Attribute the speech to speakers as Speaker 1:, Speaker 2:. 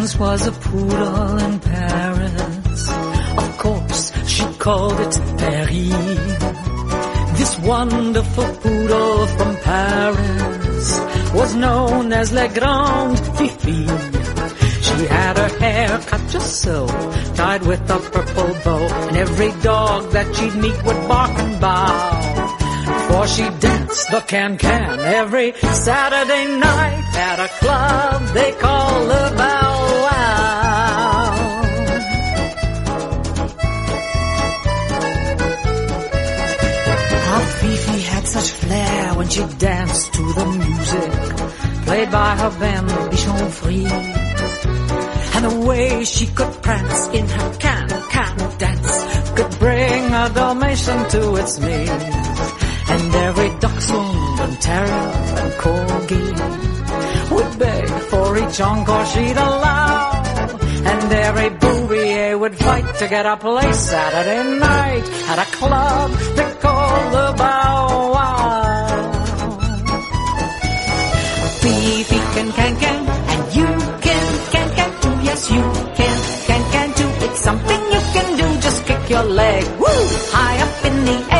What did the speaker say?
Speaker 1: Dan's was a poodle in Paris. Of course, she called it Paris. This wonderful poodle from Paris was known as La Grande Fifi. She had her hair cut just so, tied with a purple bow, and every dog that she'd meet would bark and bow. For she danced the can-can every Saturday night at a club they call the Bow Wow. How Fifi had such flair when she danced to the music played by her band Bichon Frise. And the way she could prance in her can-can dance could bring a Dalmatian to its knees. And every dachshund and terrier and corgi would beg for each encore she'd allow. And every bouvier would fight to get a place Saturday night at a club they call the Bow Wow. Fifi can and you can too. Yes, you can too. It's something you can do. Just kick your leg, woo, high up in the air.